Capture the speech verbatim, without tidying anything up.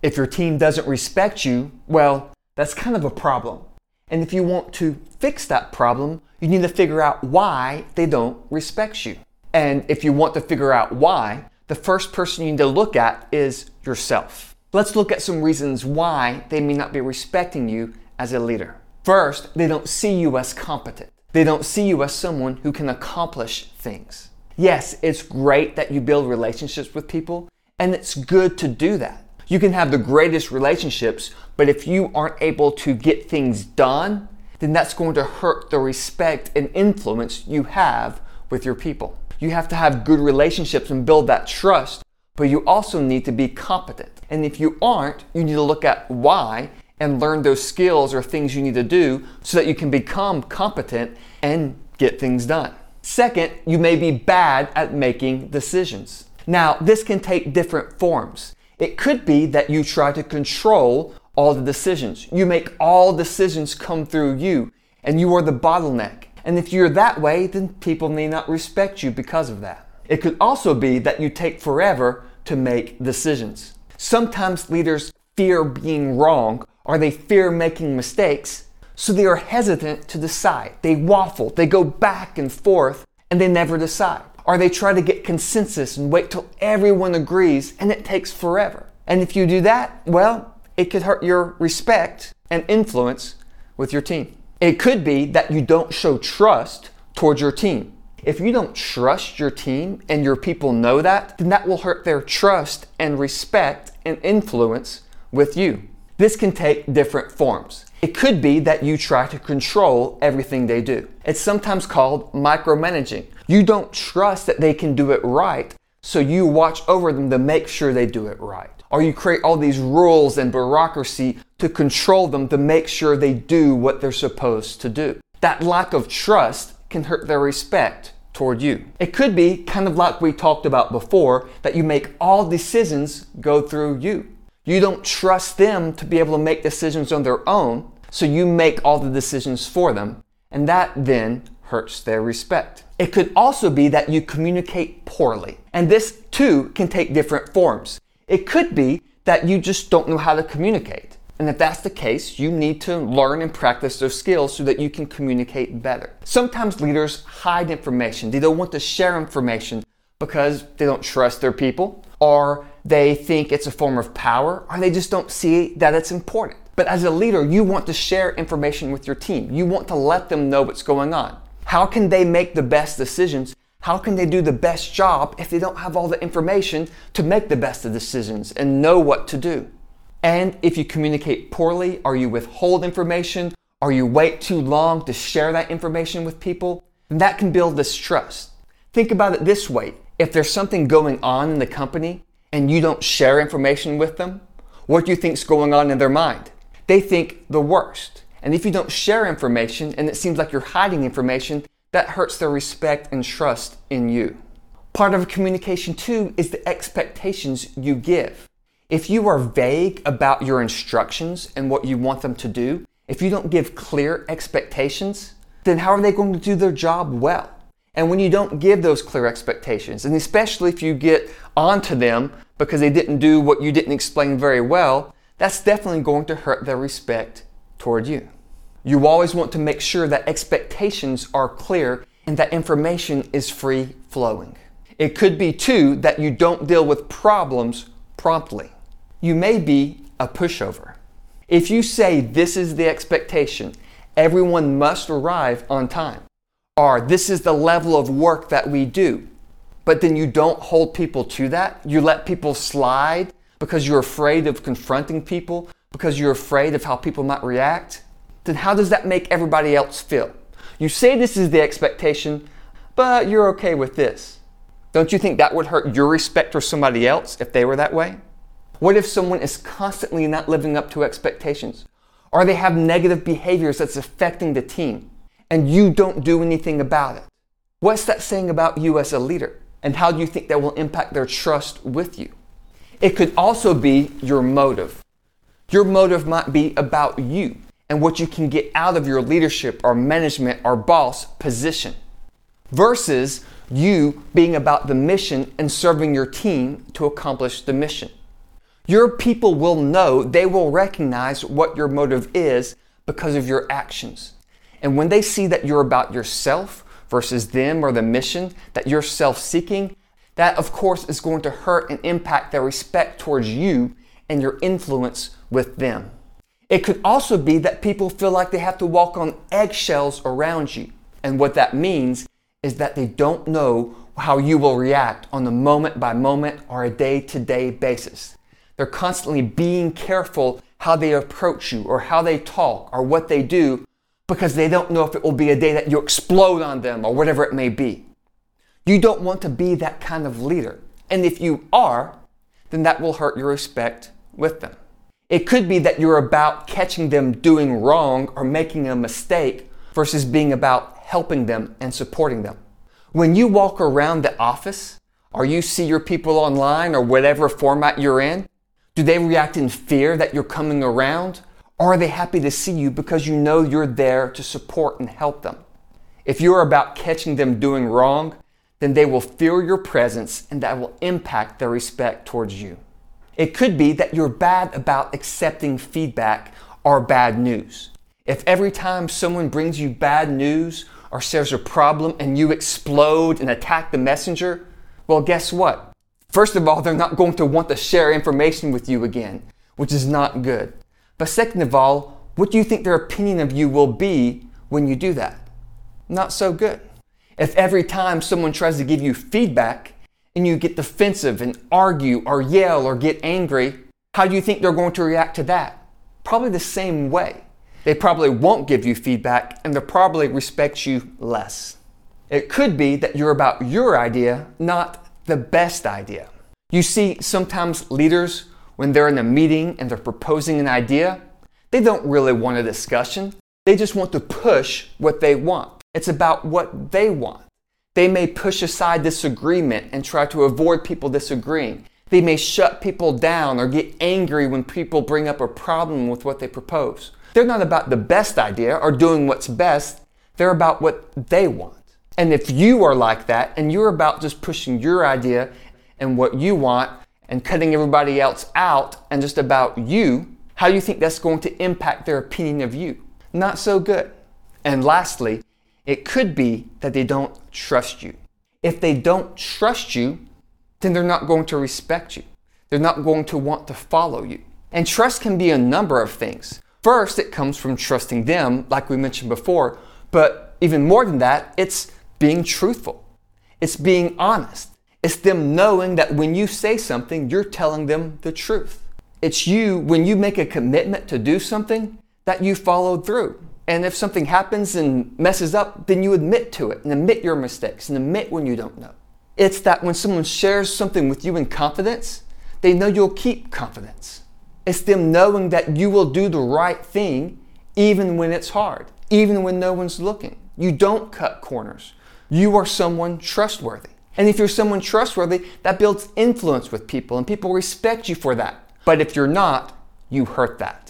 If your team doesn't respect you, well, that's kind of a problem. And if you want to fix that problem, you need to figure out why they don't respect you. And if you want to figure out why, the first person you need to look at is yourself. Let's look at some reasons why they may not be respecting you as a leader. First, they don't see you as competent. They don't see you as someone who can accomplish things. Yes, it's great that you build relationships with people, and it's good to do that. You can have the greatest relationships, but if you aren't able to get things done, then that's going to hurt the respect and influence you have with your people. You have to have good relationships and build that trust, but you also need to be competent. And if you aren't, you need to look at why and learn those skills or things you need to do so that you can become competent and get things done. Second, you may be bad at making decisions. Now, this can take different forms. It could be that you try to control all the decisions. You make all decisions come through you, and you are the bottleneck. And if you're that way, then people may not respect you because of that. It could also be that you take forever to make decisions. Sometimes leaders fear being wrong, or they fear making mistakes, so they are hesitant to decide. They waffle, they go back and forth, and they never decide. Or they try to get consensus and wait till everyone agrees, and it takes forever. And if you do that, well, it could hurt your respect and influence with your team. It could be that you don't show trust towards your team. If you don't trust your team and your people know that, then that will hurt their trust and respect and influence with you. This can take different forms. It could be that you try to control everything they do. It's sometimes called micromanaging. You don't trust that they can do it right, so you watch over them to make sure they do it right. Or you create all these rules and bureaucracy to control them to make sure they do what they're supposed to do. That lack of trust can hurt their respect toward you. It could be kind of like we talked about before, that you make all decisions go through you. You don't trust them to be able to make decisions on their own, so you make all the decisions for them, and that then hurts their respect. It could also be that you communicate poorly, and this too can take different forms. It could be that you just don't know how to communicate, and if that's the case, you need to learn and practice those skills so that you can communicate better. Sometimes leaders hide information. They don't want to share information because they don't trust their people, or they think it's a form of power, or they just don't see that it's important. But as a leader, you want to share information with your team. You want to let them know what's going on. How can they make the best decisions? How can they do the best job if they don't have all the information to make the best of decisions and know what to do? And if you communicate poorly, or you withhold information, or you wait too long to share that information with people, then that can build distrust. Think about it this way. If there's something going on in the company and you don't share information with them, what do you think's going on in their mind? They think the worst. And if you don't share information and it seems like you're hiding information, that hurts their respect and trust in you. Part of communication too is the expectations you give. If you are vague about your instructions and what you want them to do, if you don't give clear expectations, then how are they going to do their job well? And when you don't give those clear expectations, and especially if you get onto them because they didn't do what you didn't explain very well, that's definitely going to hurt their respect toward you. You always want to make sure that expectations are clear and that information is free flowing. It could be too that you don't deal with problems promptly. You may be a pushover. If you say this is the expectation, everyone must arrive on time, or this is the level of work that we do, but then you don't hold people to that, you let people slide because you're afraid of confronting people, because you're afraid of how people might react, then how does that make everybody else feel? You say this is the expectation, but you're okay with this. Don't you think that would hurt your respect for somebody else if they were that way? What if someone is constantly not living up to expectations? Or they have negative behaviors that's affecting the team, and you don't do anything about it? What's that saying about you as a leader? And how do you think that will impact their trust with you? It could also be your motive. Your motive might be about you and what you can get out of your leadership or management or boss position, versus you being about the mission and serving your team to accomplish the mission. Your people will know, they will recognize what your motive is because of your actions. And when they see that you're about yourself versus them or the mission, that you're self-seeking, that of course is going to hurt and impact their respect towards you and your influence with them. It could also be that people feel like they have to walk on eggshells around you. And what that means is that they don't know how you will react on a moment by moment or a day to day basis. They're constantly being careful how they approach you or how they talk or what they do because they don't know if it will be a day that you explode on them or whatever it may be. You don't want to be that kind of leader. And if you are, then that will hurt your respect with them. It could be that you're about catching them doing wrong or making a mistake versus being about helping them and supporting them. When you walk around the office or you see your people online or whatever format you're in, do they react in fear that you're coming around? Or are they happy to see you because you know you're there to support and help them? If you're about catching them doing wrong, then they will feel your presence and that will impact their respect towards you. It could be that you're bad about accepting feedback or bad news. If every time someone brings you bad news or shares a problem and you explode and attack the messenger, well, guess what? First of all, they're not going to want to share information with you again, which is not good. But second of all, what do you think their opinion of you will be when you do that? Not so good. If every time someone tries to give you feedback and you get defensive and argue or yell or get angry, how do you think they're going to react to that? Probably the same way. They probably won't give you feedback and they'll probably respect you less. It could be that you're about your idea, not the best idea. You see, sometimes leaders, when they're in a meeting and they're proposing an idea, they don't really want a discussion. They just want to push what they want. It's about what they want. They may push aside disagreement and try to avoid people disagreeing. They may shut people down or get angry when people bring up a problem with what they propose. They're not about the best idea or doing what's best. They're about what they want. And if you are like that and you're about just pushing your idea and what you want and cutting everybody else out and just about you, how do you think that's going to impact their opinion of you? Not so good. And lastly, it could be that they don't trust you. If they don't trust you, then they're not going to respect you. They're not going to want to follow you. And trust can be a number of things. First, it comes from trusting them, like we mentioned before, but even more than that, it's being truthful. It's being honest. It's them knowing that when you say something, you're telling them the truth. It's you, when you make a commitment to do something, that you followed through. And if something happens and messes up, then you admit to it and admit your mistakes and admit when you don't know. It's that when someone shares something with you in confidence, they know you'll keep confidence. It's them knowing that you will do the right thing even when it's hard, even when no one's looking. You don't cut corners. You are someone trustworthy. And if you're someone trustworthy, that builds influence with people and people respect you for that. But if you're not, you hurt that.